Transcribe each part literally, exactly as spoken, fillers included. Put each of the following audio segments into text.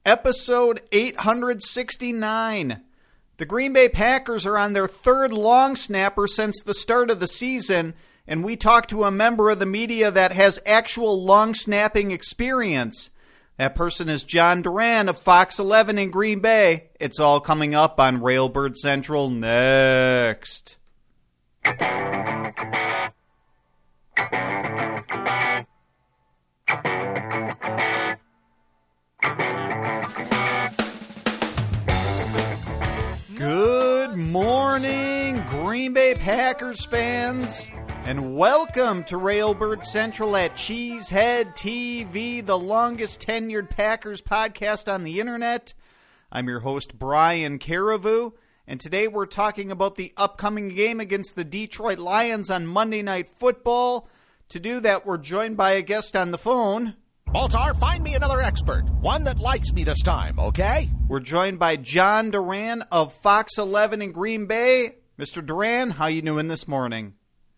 Episode eight sixty-nine. The Green Bay Packers are on their third long snapper since the start of the season, and we talked to a member of the media that has actual long snapping experience. That person is John Duran of Fox eleven in Green Bay. It's all coming up on Railbird Central next. Good morning, Green Bay Packers fans, and welcome to Railbird Central at Cheesehead T V, the longest tenured Packers podcast on the internet. I'm your host, Brian Carriveau, and today we're talking about the upcoming game against the Detroit Lions on Monday Night Football. To do that, we're joined by a guest on the phone. Baltar, find me another expert. One that likes me this time, okay? We're joined by John Duran of Fox eleven in Green Bay. Mister Duran, how you doing this morning?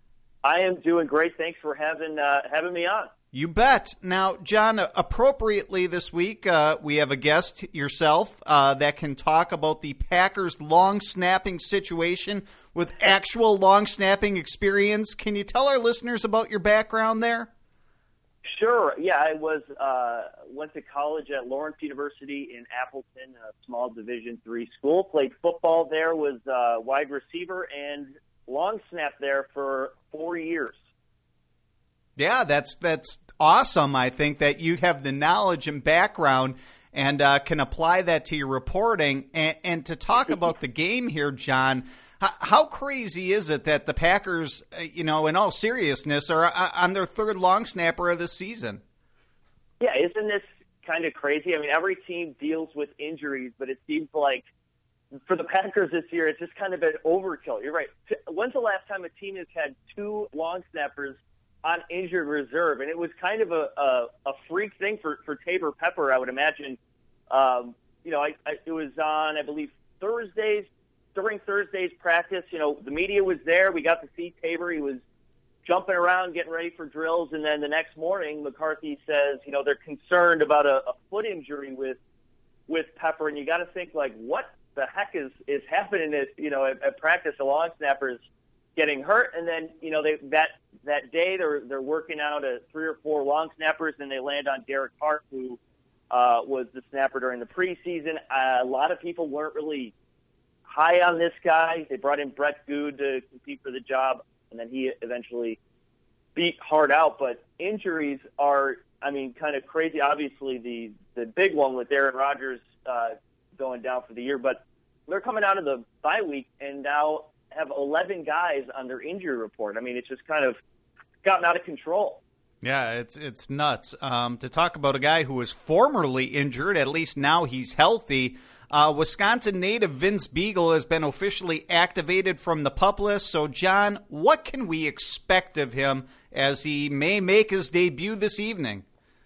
I am doing great. Thanks for having uh, having me on. You bet. Now, John, appropriately this week, uh, we have a guest, yourself, uh, that can talk about the Packers' long snapping situation with actual long snapping experience. Can you tell our listeners about your background there? Sure. Yeah, I was uh, went to college at Lawrence University in Appleton, a small Division three school. Played football there, was uh, wide receiver and long snap there for four years. Yeah, that's that's awesome. I think that you have the knowledge and background and uh, can apply that to your reporting. And, and to talk about the game here, John, how, how crazy is it that the Packers, you know, in all seriousness, are on their third long snapper of the season? Yeah, isn't this kind of crazy? I mean, every team deals with injuries, but it seems like for the Packers this year, it's just kind of been overkill. You're right. When's the last time a team has had two long snappers on injured reserve? And it was kind of a, a, a freak thing for, for Taybor Pepper, I would imagine. Um, you know, I, I, it was on, I believe, Thursdays, during Thursday's practice. You know, the media was there. We got to see Taybor. He was jumping around, getting ready for drills. And then the next morning, McCarthy says, you know, they're concerned about a, a foot injury with with Pepper. And you got to think, like, what the heck is, is happening at, you know, at, at practice? The long snappers getting hurt, and then, you know, they that that day they're they're working out a three or four long snappers, and they land on Derek Hart, who uh, was the snapper during the preseason. Uh, a lot of people weren't really high on this guy. They brought in Brett Good to compete for the job, and then he eventually beat Hart out. But injuries are, I mean, kind of crazy. Obviously, the the big one with Aaron Rodgers uh, going down for the year, but they're coming out of the bye week and now have eleven guys on their injury report. I mean, it's just kind of gotten out of control. Yeah, it's it's nuts. Um, to talk about a guy who was formerly injured, at least now he's healthy. Uh, Wisconsin native Vince Biegel has been officially activated from the PUP list. So, John, what can we expect of him as he may make his debut this evening?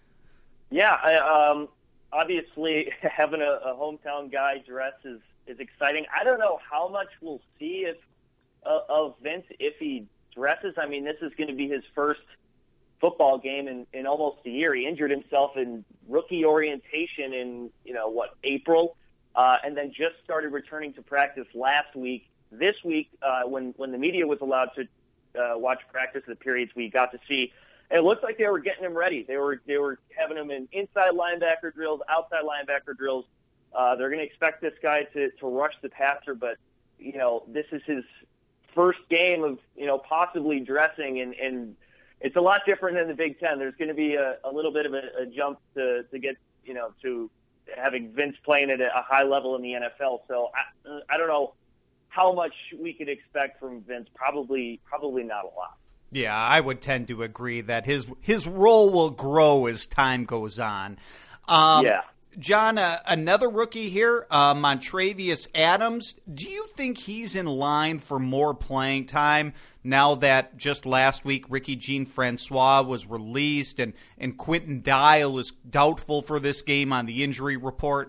Yeah, I, um, obviously having a, a hometown guy dress is, is exciting. I don't know how much we'll see if uh, of Vince if he dresses. I mean, this is going to be his first football game in, in almost a year. He injured himself in rookie orientation in, you know, what, April, uh, and then just started returning to practice last week. This week, uh, when, when the media was allowed to uh, watch practice, the periods we got to see, it looked like they were getting him ready. They were they were having him in inside linebacker drills, outside linebacker drills. Uh, they're going to expect this guy to, to rush the passer, but, you know, this is his first game of, you know, possibly dressing, and, and it's a lot different than the Big Ten. There's going to be a, a little bit of a, a jump to, to get, you know, to having Vince playing at a high level in the N F L. So I, I don't know how much we could expect from Vince. Probably, probably not a lot. Yeah, I would tend to agree that his his role will grow as time goes on. Um, yeah. John, uh, another rookie here, uh, Montravius Adams. Do you think he's in line for more playing time now that just last week Ricky Jean-Francois was released and, and Quentin Dial is doubtful for this game on the injury report?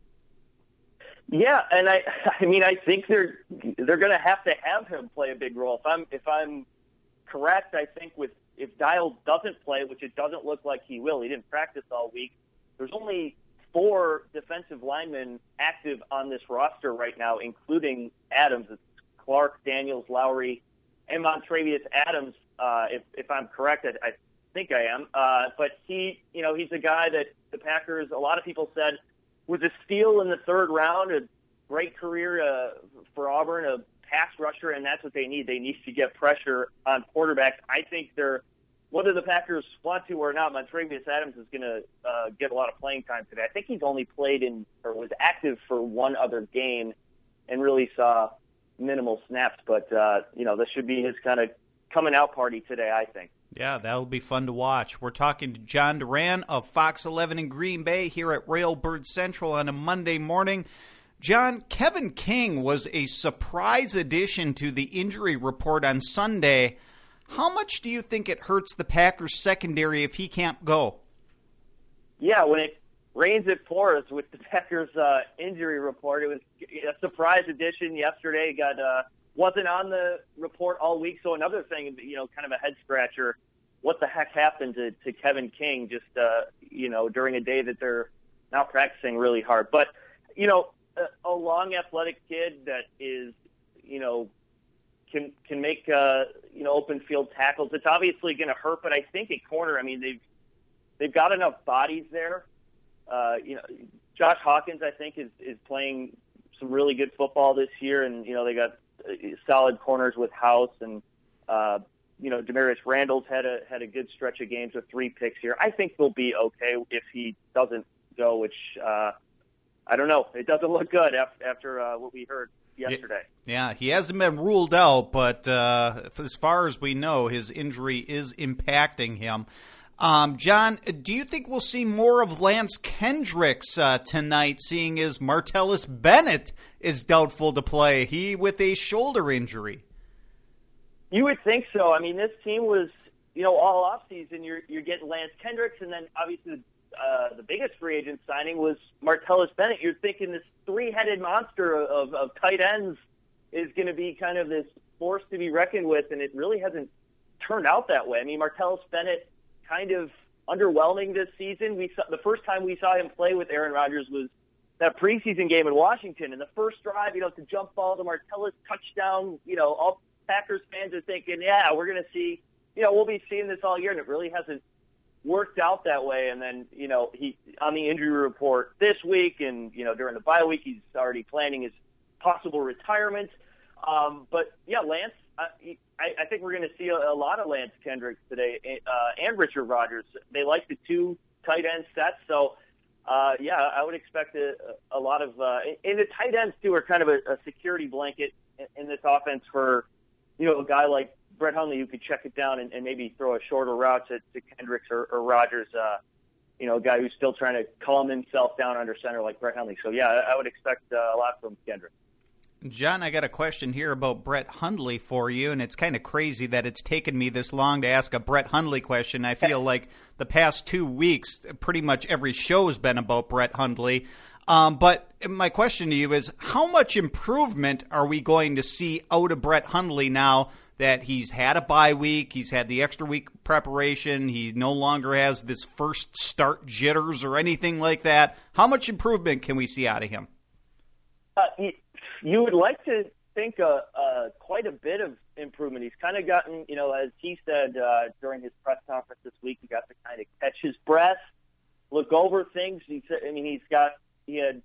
Yeah, and I, I mean, I think they're they're going to have to have him play a big role. If I'm if I'm correct, I think with if Dial doesn't play, which it doesn't look like he will, he didn't practice all week. There's only four defensive linemen active on this roster right now, including Adams. It's Clark, Daniels, Lowry, and Montravius Adams. Uh, if, if I'm correct, I, I think I am. Uh, but he, you know, he's a guy that the Packers, a lot of people said, was a steal in the third round, a great career uh, for Auburn, a pass rusher, and that's what they need. They need to get pressure on quarterbacks. I think they're, whether the Packers want to or not, Montravius Adams is going to uh, get a lot of playing time today. I think he's only played in or was active for one other game and really saw minimal snaps. But, uh, you know, this should be his kind of coming out party today, I think. Yeah, that'll be fun to watch. We're talking to John Duran of Fox eleven in Green Bay here at Railbird Central on a Monday morning. John, Kevin King was a surprise addition to the injury report on Sunday. How much do you think it hurts the Packers secondary if he can't go? Yeah, when it rains, it pours with the Packers uh, injury report. It was a surprise addition yesterday. Got uh, wasn't on the report all week. So another thing, you know, kind of a head scratcher. What the heck happened to, to Kevin King just, uh, you know, during a day that they're not practicing really hard? But, you know, a, a long athletic kid that is, you know, can can make uh, you know open field tackles. It's obviously going to hurt, but I think at corner, I mean they've they've got enough bodies there. Uh, you know, Josh Hawkins, I think, is is playing some really good football this year, and you know they got solid corners with House, and uh, you know Demarius Randall's had a had a good stretch of games with three picks here. I think they'll be okay if he doesn't go, which uh, I don't know. It doesn't look good after, after uh, what we heard yesterday. Yeah, he hasn't been ruled out, but uh, as far as we know, his injury is impacting him. Um, John, do you think we'll see more of Lance Kendricks uh, tonight, seeing as Martellus Bennett is doubtful to play? He with a shoulder injury. You would think so. I mean, this team was, you know, all offseason, you're, you're getting Lance Kendricks, and then obviously Uh, the biggest free agent signing was Martellus Bennett. You're thinking this three-headed monster of, of tight ends is going to be kind of this force to be reckoned with, and it really hasn't turned out that way. I mean, Martellus Bennett kind of underwhelming this season. We saw, the first time we saw him play with Aaron Rodgers was that preseason game in Washington. And the first drive, you know, to jump ball to Martellus, touchdown, you know, all Packers fans are thinking, yeah, we're going to see, you know, we'll be seeing this all year, and it really hasn't worked out that way. And then, you know, he on the injury report this week, and you know during the bye week, he's already planning his possible retirement. Um, but yeah, Lance, uh, he, I, I think we're going to see a, a lot of Lance Kendricks today, uh, and Richard Rodgers. They like the two tight end sets, so uh, yeah, I would expect a, a lot of. Uh, and the tight ends too are kind of a, a security blanket in, in this offense for, you know, a guy like Brett Hundley, who could check it down and, and maybe throw a shorter route to, to Kendricks or, or Rodgers, uh, you know, a guy who's still trying to calm himself down under center like Brett Hundley. So, yeah, I, I would expect uh, a lot from Kendricks. John, I got a question here about Brett Hundley for you, and it's kind of crazy that it's taken me this long to ask a Brett Hundley question. I feel like the past two weeks, pretty much every show has been about Brett Hundley. Um, but my question to you is, how much improvement are we going to see out of Brett Hundley now that he's had a bye week, he's had the extra week preparation, he no longer has this first start jitters or anything like that? How much improvement can we see out of him? Uh, you would like to think uh, uh, quite a bit of improvement. He's kind of gotten, you know, as he said uh, during his press conference this week, he got to kind of catch his breath, look over things. He said, I mean, he's got he had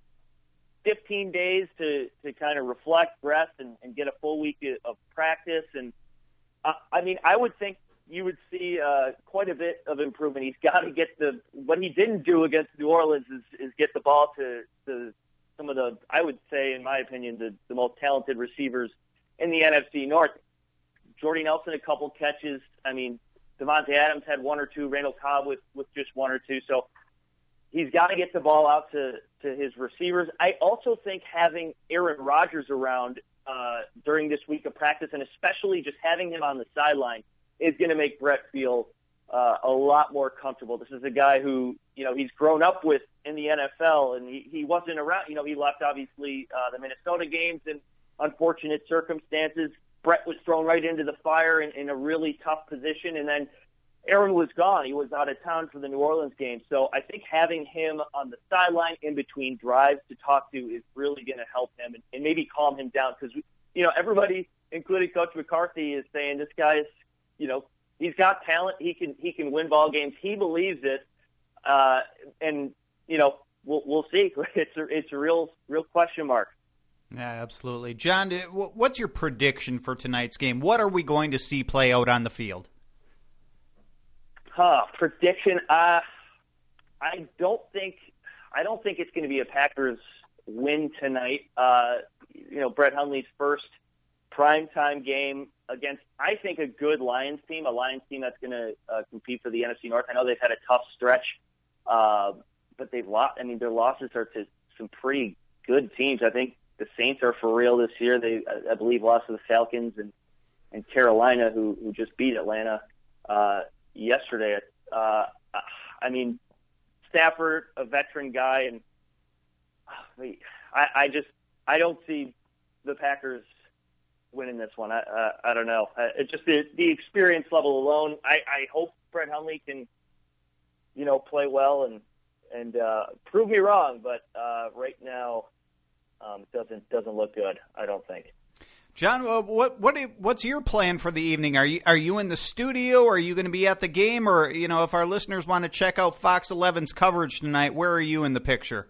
fifteen days to, to kind of reflect, rest, and, and get a full week of practice. And uh, I mean, I would think you would see uh, quite a bit of improvement. He's got to get the what he didn't do against New Orleans is, is get the ball to, to some of the, I would say, in my opinion, the, the most talented receivers in the N F C North. Jordy Nelson, a couple catches. I mean, Devontae Adams had one or two. Randall Cobb with, with just one or two. So he's got to get the ball out to, to his receivers. I also think having Aaron Rodgers around uh, during this week of practice, and especially just having him on the sideline, is going to make Brett feel uh, a lot more comfortable. This is a guy who, you know, he's grown up with in the N F L, and he, he wasn't around. You know, he left, obviously, uh, the Minnesota games in unfortunate circumstances. Brett was thrown right into the fire in, in a really tough position, and then Aaron was gone. He was out of town for the New Orleans game. So I think having him on the sideline in between drives to talk to is really going to help him and, and maybe calm him down. Because, you know, everybody, including Coach McCarthy, is saying this guy is, you know, he's got talent. He can he can win ball games. He believes it. Uh, and, you know, we'll we'll see. It's a, it's a real, real question mark. Yeah, absolutely. John, what's your prediction for tonight's game? What are we going to see play out on the field? Huh, prediction. Uh, I don't think I don't think it's going to be a Packers win tonight. Uh, you know, Brett Hundley's first primetime game against, I think, a good Lions team, a Lions team that's going to uh, compete for the N F C North. I know they've had a tough stretch, uh, but they've lost. I mean, their losses are to some pretty good teams. I think the Saints are for real this year. They, I believe, lost to the Falcons and, and Carolina, who, who just beat Atlanta uh, yesterday. Uh, I mean, Stafford, a veteran guy, and I, I just I don't see the Packers winning this one. I uh, I don't know. It's just the the experience level alone. I, I hope Brett Hundley can, you know, play well and and uh, prove me wrong. But uh, right now, um, it doesn't doesn't look good. I don't think. John, what what what's your plan for the evening? Are you are you in the studio? Or are you going to be at the game? Or, you know, if our listeners want to check out Fox eleven's coverage tonight, where are you in the picture?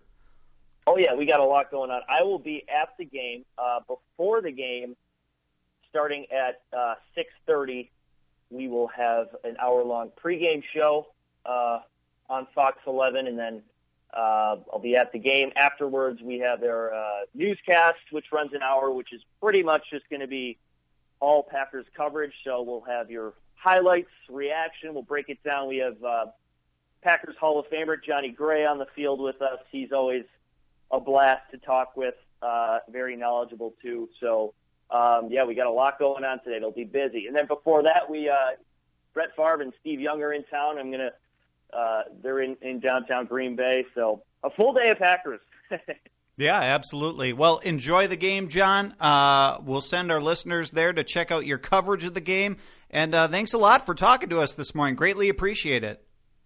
Oh yeah, we got a lot going on. I will be at the game uh, before the game, starting at uh, six thirty. We will have an hour long pregame show uh, on Fox eleven, and then Uh, I'll be at the game. Afterwards, we have their uh, newscast, which runs an hour, which is pretty much just going to be all Packers coverage. So we'll have your highlights, reaction. We'll break it down. We have uh, Packers Hall of Famer Johnny Gray on the field with us. He's always a blast to talk with, uh, very knowledgeable too. So, um, yeah, we got a lot going on today. It'll be busy. And then before that, we uh, Brett Favre and Steve Young are in town. I'm going to Uh, they're in, in downtown Green Bay, so a full day of Packers. Yeah, absolutely. Well, enjoy the game, John. Uh, we'll send our listeners there to check out your coverage of the game. And uh, thanks a lot for talking to us this morning. Greatly appreciate it.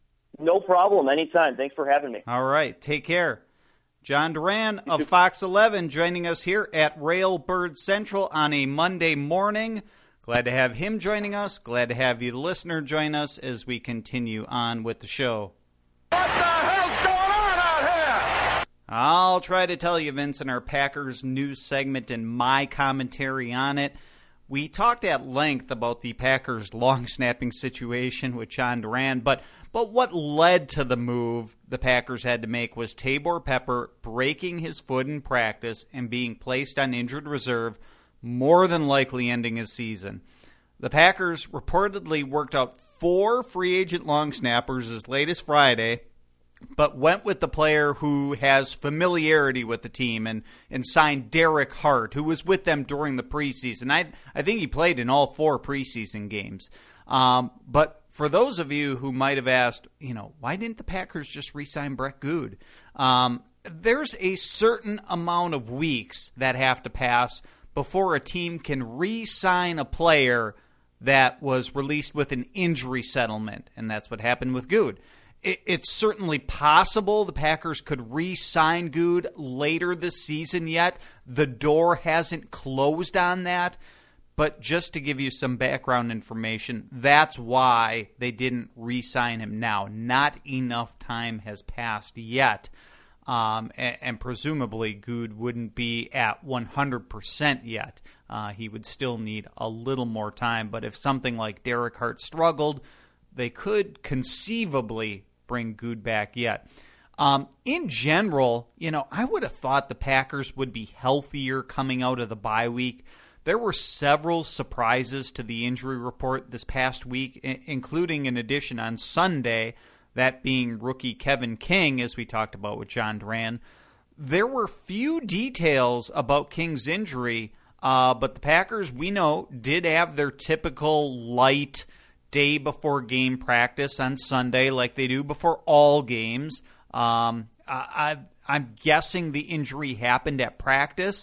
No problem. Anytime. Thanks for having me. All right. Take care. John Duran of Fox eleven joining us here at Railbird Central on a Monday morning. Glad to have him joining us. Glad to have you, the listener, join us as we continue on with the show. What the hell's going on out here? I'll try to tell you, Vince, in our Packers news segment and my commentary on it. We talked at length about the Packers' long snapping situation with John Duran, but but what led to the move the Packers had to make was Tabor Pepper breaking his foot in practice and being placed on injured reserve, more than likely ending his season. The Packers reportedly worked out four free agent long snappers as late as Friday, but went with the player who has familiarity with the team and, and signed Derek Hart, who was with them during the preseason. I I think he played in all four preseason games. Um, but for those of you who might have asked, you know, why didn't the Packers just re-sign Brett Good? Um, there's a certain amount of weeks that have to pass before a team can re-sign a player that was released with an injury settlement, and that's what happened with Good. It, it's certainly possible the Packers could re-sign Good later this season yet. The door hasn't closed on that, but just to give you some background information, that's why they didn't re-sign him now. Not enough time has passed yet. Um, and, and presumably Good wouldn't be at one hundred percent yet. Uh, he would still need a little more time. But if something like Derek Hart struggled, they could conceivably bring Good back yet. Um, in general, you know, I would have thought the Packers would be healthier coming out of the bye week. There were several surprises to the injury report this past week, including an addition on Sunday, that being rookie Kevin King, as we talked about with John Duran. There were few details about King's injury, uh, but the Packers, we know, did have their typical light day before game practice on Sunday, like they do before all games. Um, I, I, I'm guessing the injury happened at practice,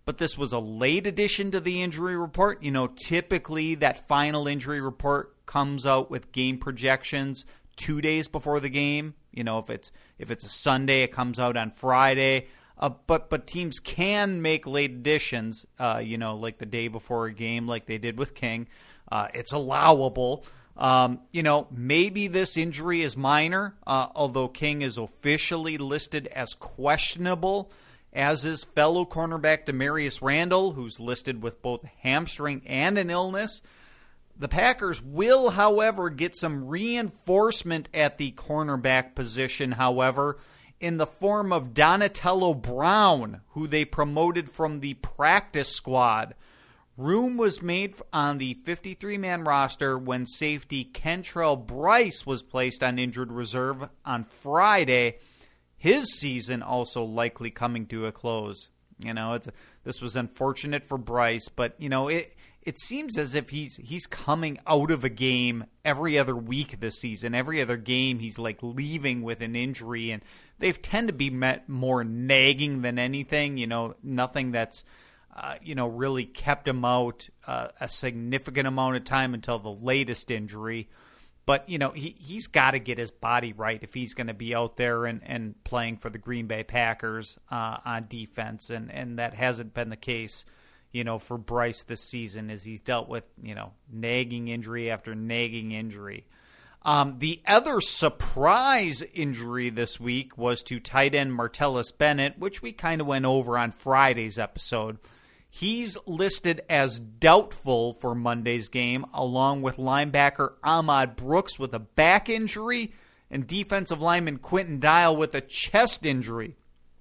but this was a late addition to the injury report. You know, typically that final injury report comes out with game projections two days before the game. You know, if it's if it's a Sunday, it comes out on Friday. Uh, but but teams can make late additions, uh, you know, like the day before a game, like they did with King. Uh, it's allowable. Um, you know, maybe this injury is minor, uh, although King is officially listed as questionable, as is fellow cornerback Demarius Randall, who's listed with both hamstring and an illness. The Packers will, however, get some reinforcement at the cornerback position, however, in the form of Donatello Brown, who they promoted from the practice squad. Room was made on the fifty-three man roster when safety Kentrell Bryce was placed on injured reserve on Friday. His season also likely coming to a close. You know, it's this was unfortunate for Bryce, but you know it. It seems as if he's he's coming out of a game every other week this season. Every other game, he's like leaving with an injury, and they've tend to be met more nagging than anything. You know, nothing that's uh, you know really kept him out uh, a significant amount of time until the latest injury. But, you know, he, he's got to get his body right if he's going to be out there and, and playing for the Green Bay Packers uh, on defense. And, and that hasn't been the case, you know, for Bryce this season as he's dealt with, you know, nagging injury after nagging injury. Um, the other surprise injury this week was to tight end Martellus Bennett, which we kind of went over on Friday's episode. He's listed as doubtful for Monday's game, along with linebacker Ahmad Brooks with a back injury and defensive lineman Quentin Dial with a chest injury.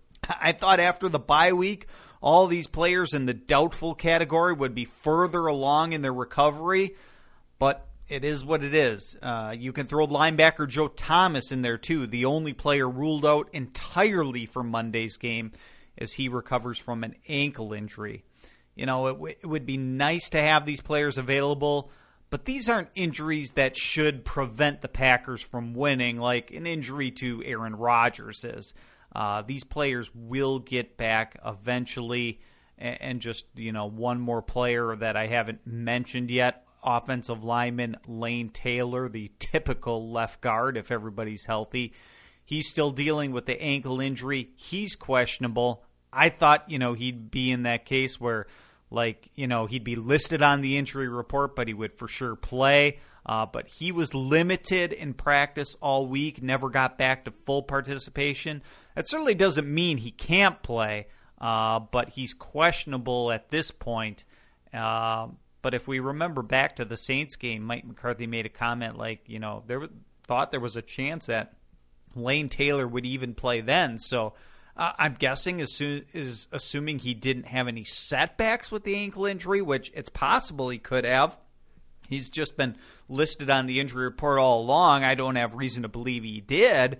I thought after the bye week, all these players in the doubtful category would be further along in their recovery, but it is what it is. Uh, you can throw linebacker Joe Thomas in there too, the only player ruled out entirely for Monday's game as he recovers from an ankle injury. You know, it, w- it would be nice to have these players available, but these aren't injuries that should prevent the Packers from winning like an injury to Aaron Rodgers is. Uh, these players will get back eventually, and, and just, you know, one more player that I haven't mentioned yet, offensive lineman Lane Taylor, the typical left guard if everybody's healthy. He's still dealing with the ankle injury. He's questionable. I thought, you know, he'd be in that case where, like, you know, he'd be listed on the injury report, but he would for sure play. Uh, but he was limited in practice all week, never got back to full participation. That certainly doesn't mean he can't play, uh, but he's questionable at this point. Uh, but if we remember back to the Saints game, Mike McCarthy made a comment like, you know, there thought there was a chance that Lane Taylor would even play then. So Uh, I'm guessing as soon, is assuming he didn't have any setbacks with the ankle injury, which it's possible he could have. He's just been listed on the injury report all along. I don't have reason to believe he did,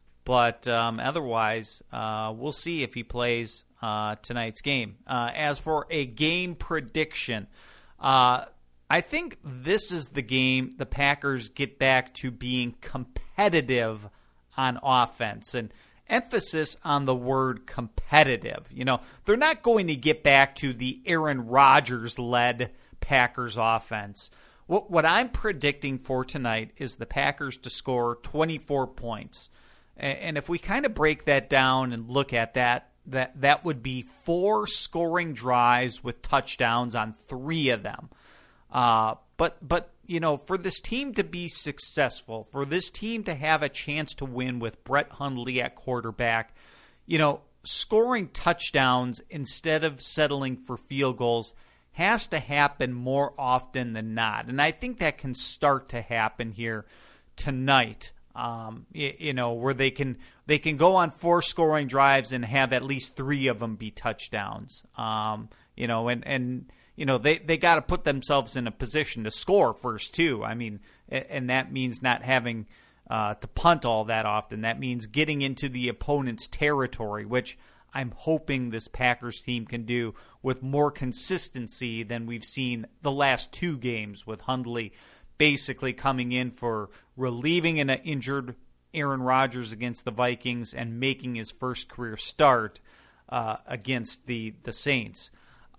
but um, otherwise, uh, we'll see if he plays uh, tonight's game. Uh, as for a game prediction, uh, I think this is the game the Packers get back to being competitive on offense, and emphasis on the word competitive. You know, they're not going to get back to the Aaron Rodgers-led Packers offense. What, what I'm predicting for tonight is the Packers to score twenty-four points. And, and if we kind of break that down and look at that, that, that would be four scoring drives with touchdowns on three of them. Uh, but, but you know, for this team to be successful, for this team to have a chance to win with Brett Hundley at quarterback, you know, scoring touchdowns instead of settling for field goals has to happen more often than not. And I think that can start to happen here tonight, um, you, you know, where they can they can go on four scoring drives and have at least three of them be touchdowns, um, you know, and, and you know, they, they got to put themselves in a position to score first, too. I mean, and that means not having uh, to punt all that often. That means getting into the opponent's territory, which I'm hoping this Packers team can do with more consistency than we've seen the last two games, with Hundley basically coming in for relieving an injured Aaron Rodgers against the Vikings and making his first career start uh, against the, the Saints.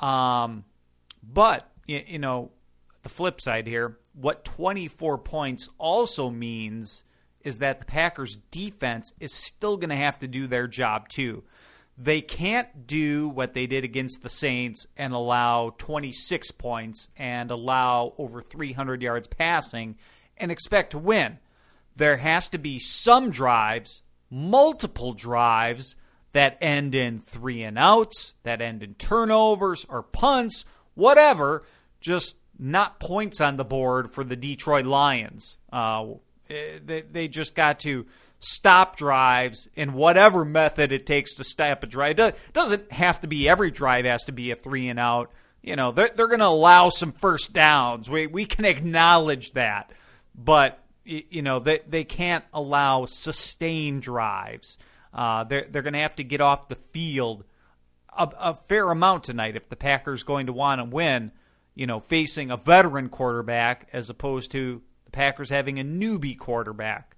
Um, but, you, you know, the flip side here, what twenty-four points also means is that the Packers' defense is still going to have to do their job too. They can't do what they did against the Saints and allow twenty-six points and allow over three hundred yards passing and expect to win. There has to be some drives, multiple drives, that end in three and outs, that end in turnovers or punts, whatever, just not points on the board for the Detroit Lions. Uh, they, they just got to stop drives in whatever method it takes to stop a drive. It doesn't have to be every drive has to be a three and out. You know, they're, they're going to allow some first downs. We we can acknowledge that. But, you know, they, they can't allow sustained drives. Uh, they're they're going to have to get off the field a, a fair amount tonight if the Packers going to want to win, you know, facing a veteran quarterback as opposed to the Packers having a newbie quarterback.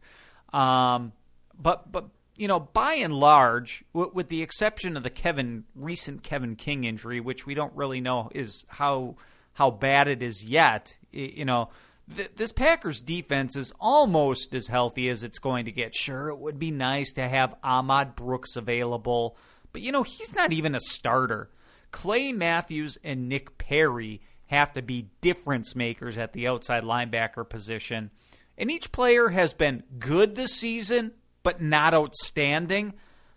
Um, but, but you know, by and large, w- with the exception of the Kevin recent Kevin King injury, which we don't really know is how how bad it is yet, you know, th- this Packers defense is almost as healthy as it's going to get. Sure, it would be nice to have Ahmad Brooks available, but, you know, he's not even a starter. Clay Matthews and Nick Perry have to be difference makers at the outside linebacker position. And each player has been good this season, but not outstanding.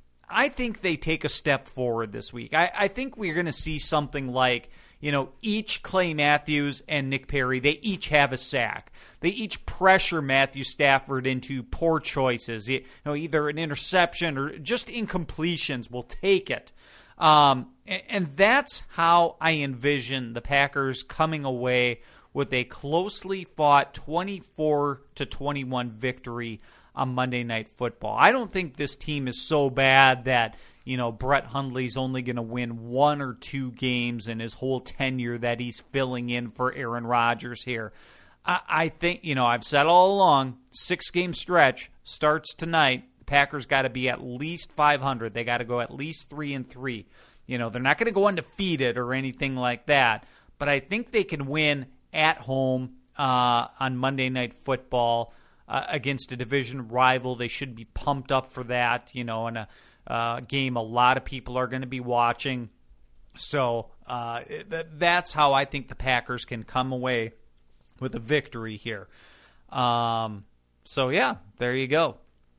I think they take a step forward this week. I, I think we're going to see something like, you know, each Clay Matthews and Nick Perry, they each have a sack. They each pressure Matthew Stafford into poor choices. You know, either an interception or just incompletions. We'll take it. Um, and, and that's how I envision the Packers coming away with a closely fought twenty-four to twenty-one victory on Monday Night Football. I don't think this team is so bad that, you know, Brett Hundley's only going to win one or two games in his whole tenure that he's filling in for Aaron Rodgers here. I, I think, you know, I've said all along, six-game stretch starts tonight. The Packers got to be at least five hundred. They got to go at least three and three. You know, they're not going to go undefeated or anything like that, but I think they can win at home uh, on Monday Night Football uh, against a division rival. They should be pumped up for that, you know, in a uh, game a lot of people are going to be watching. So uh, th- that's how I think the Packers can come away with a victory here. Um, so, yeah, there you go.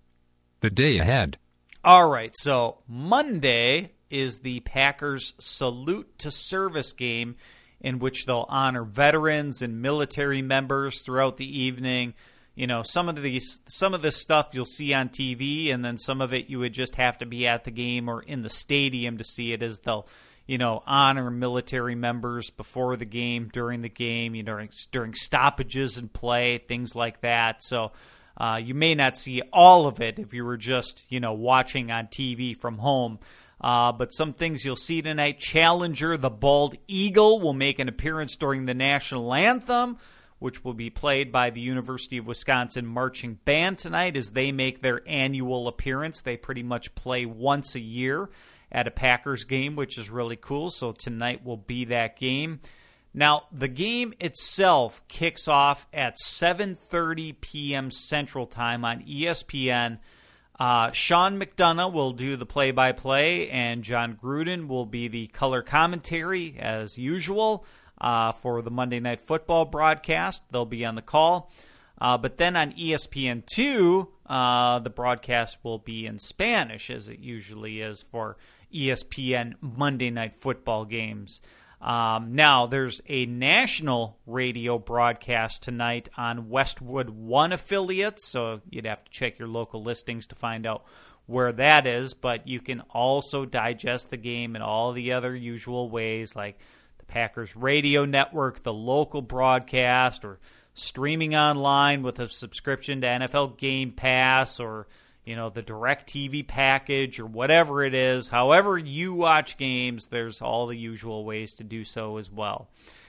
The day ahead. All right, so Monday is the Packers' Salute to Service game, in which they'll honor veterans and military members throughout the evening. You know, some of these, some of this stuff you'll see on T V, and then some of it you would just have to be at the game or in the stadium to see it, as they'll, you know, honor military members before the game, during the game, you know, during, during stoppages in play, things like that. So uh, you may not see all of it if you were just, you know, watching on T V from home. Uh, but some things you'll see tonight. Challenger, the Bald Eagle, will make an appearance during the national anthem, which will be played by the University of Wisconsin Marching Band tonight as they make their annual appearance. They pretty much play once a year at a Packers game, which is really cool. So tonight will be that game. Now, the game itself kicks off at seven thirty p.m. Central Time on E S P N. Uh, Sean McDonough will do the play-by-play, and John Gruden will be the color commentary, as usual, uh, for the Monday Night Football broadcast. They'll be on the call. Uh, but then on E S P N two, uh, the broadcast will be in Spanish, as it usually is for E S P N Monday Night Football games. Um, now, there's a national radio broadcast tonight on Westwood One affiliates, so you'd have to check your local listings to find out where that is, but you can also digest the game in all the other usual ways, like the Packers Radio Network, the local broadcast, or streaming online with a subscription to N F L Game Pass, or you know, the DirecTV package, or whatever it is. However you watch games, there's all the usual ways to do so as well.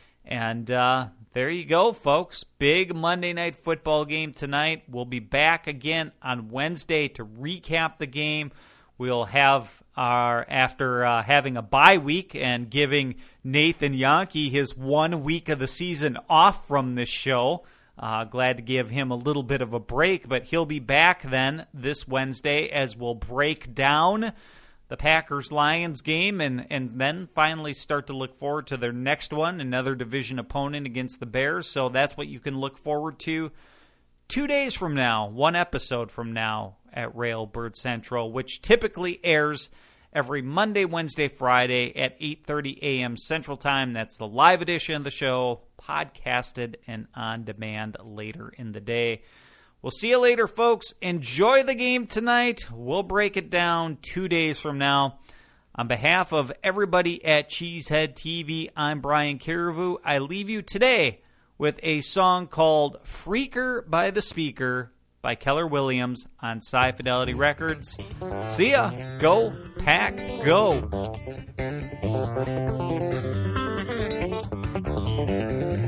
And uh, there you go, folks. Big Monday Night Football game tonight. We'll be back again on Wednesday to recap the game we'll have our, after uh, having a bye week and giving Nathan Yankee his one week of the season off from this show. Uh, glad to give him a little bit of a break, but he'll be back then this Wednesday as we'll break down the Packers-Lions game and, and then finally start to look forward to their next one, another division opponent against the Bears. So that's what you can look forward to two days from now, one episode from now at Railbird Central, which typically airs every Monday, Wednesday, Friday at eight thirty a.m. Central Time. That's the live edition of the show, podcasted and on demand later in the day. We'll see you later, folks. Enjoy the game tonight. We'll break it down two days from now. On behalf of everybody at Cheesehead T V, I'm Brian Carriveau. I leave you today with a song called Freaker by the Speaker by Keller Williams on Sci Fidelity Records. See ya. Go, Pack, go.